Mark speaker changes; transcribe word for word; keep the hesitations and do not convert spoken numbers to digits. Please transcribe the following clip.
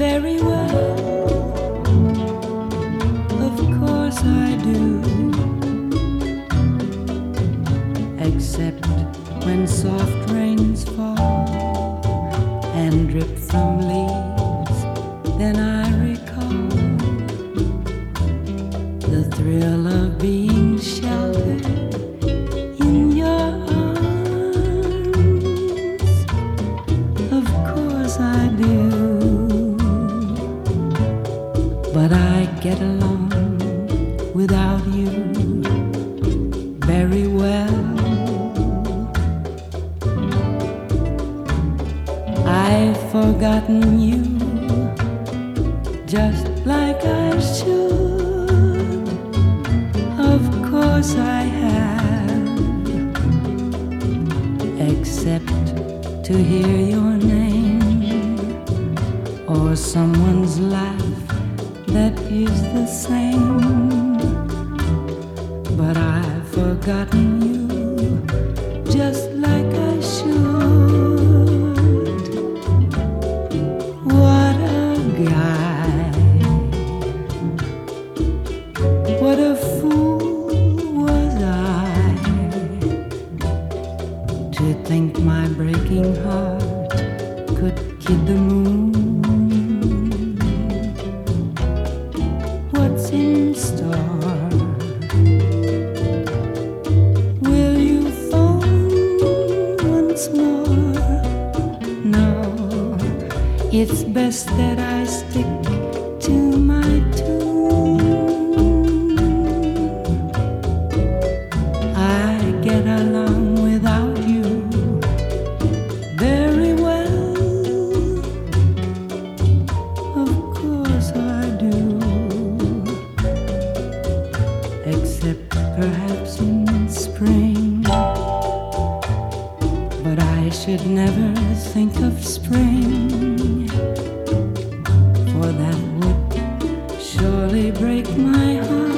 Speaker 1: Very well, of course I do. Except when soft rains fall and drip from leaves, then I recall the thrill of being sheltered in your arms. Of course I do. But I get along without you very well. I've forgotten you just like I should. Of course I have, except to hear your name or someone's laugh that is the same. But I've forgotten you just like I should. What a guy, what a fool was I to think my breaking heart could kid the moon. What's in store? Will you phone once more? No, it's best that I stick to my tune. I get along without you very well. Of course I do. Except perhaps in spring. But I should never think of spring, for that would surely break my heart.